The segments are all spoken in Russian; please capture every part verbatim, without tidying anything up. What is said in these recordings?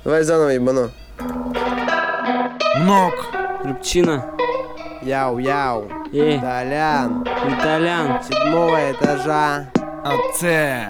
Давай заново ебану. Мног. Рыбчина. Яу-яу. Эй, Толян. Виталян. Седьмого этажа. Отце.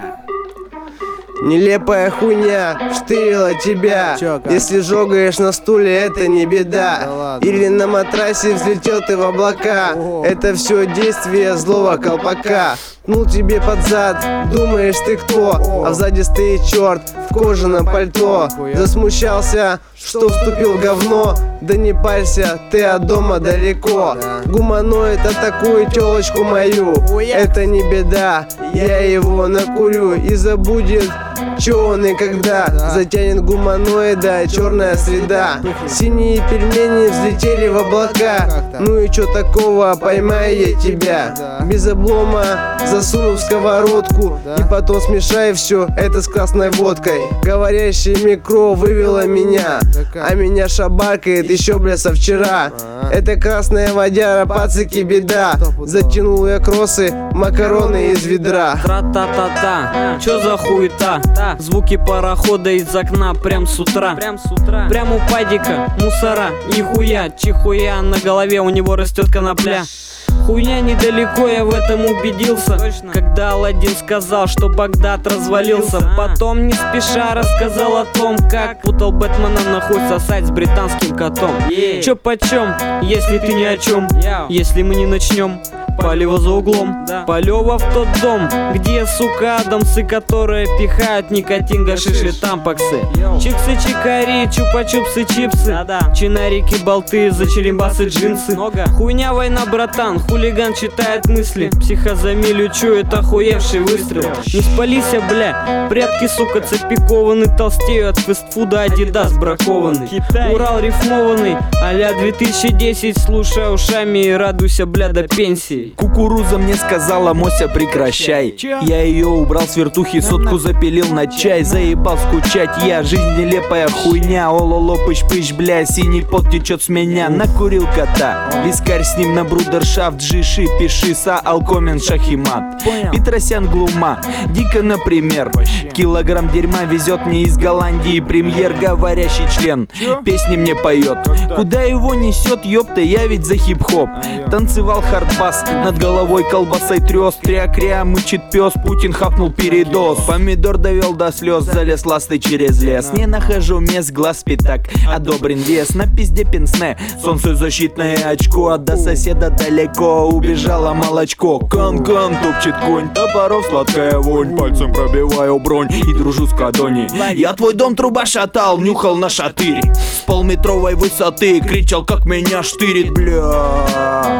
Нелепая хуйня штырила тебя. Чё, как? Если жогаешь на стуле, это не беда. Да ладно. Или на матрасе взлетел ты в облака. О. Это все действие злого колпака. Ну тебе под зад, думаешь ты кто? А сзади стоит черт в кожаном пальто. Охуя. Засмущался, что вступил в говно. Да не парься, ты от дома далеко. Да. Гуманоид атакует телочку мою. Это не беда, я его накурю и забудет, чё он и когда. Затянет гуманоида черная среда. Синие пельмени взлетели в облака. Ну и чё такого, поймаю я тебя. Без облома засуну в сковородку. И потом смешай все это с красной водкой. Говорящее микро вывело меня, а меня шабакает еще, бля, со вчера. Это красная водяра, пацаки, беда. Затянул я кроссы, макароны из ведра. Тра-та-та-та, чё за хуета? Звуки парохода из окна прям с утра. Прям с утра. Прям у падика мусора, нихуя, чихуя. На голове у него растет конопля. Хуйня недалеко, я в этом убедился. Точно. Когда Аладдин сказал, что Багдад развалился. Потом не спеша рассказал о том, как путал Бэтмена на хуй сосать с британским котом. Yeah. Чё почем, если ты ни о чем? Если мы не начнем палево за углом, да. Полево в тот дом, где, сука, адамсы, которые пихают никотин, гашиши, тампаксы. Чиксы, чикари, чупа-чупсы, чипсы, да-да. Чинарики, болты, зачерембасы, джинсы. Много. Хуйня, война, братан, хулиган читает мысли. Психозамилю чует охуевший выстрел. Не спалися, бля, прятки, сука, цепикованы. Толстею от фастфуда, Адидас бракованный. Китай. Урал рифмованный, а-ля две тысячи десять. Слушай ушами и радуйся, бля, до пенсии. Кукуруза мне сказала: Мося, прекращай. Чё? Я ее убрал с вертухи, сотку запилил на чай. Заебал скучать я, жизнь нелепая хуйня. Ололо, пыч-пыч, бля, синий пот течет с меня. Накурил кота, вискарь с ним на брудершафт. Жиши, пиши, са, алкомен, шахимат. Петросян, глума, дико, например. Килограмм дерьма везет мне из Голландии премьер. Говорящий член, песни мне поет. Куда его несет, ёпта, я ведь за хип-хоп. Танцевал хардбас, над головой колбасой трёс. Кря-кря, мычит пес, Путин хапнул передоз. Помидор довел до слез, залез ласты через лес. Не нахожу мест, глаз пятак, одобрен вес. На пизде пенсне, солнцезащитное очко. А до соседа далеко убежало молочко. Кан-кан, топчет конь, топоров сладкая вонь. Пальцем пробиваю бронь и дружу с Кадони. Я твой дом труба шатал, нюхал на шатыре. С полметровой высоты кричал, как меня штырит, бля.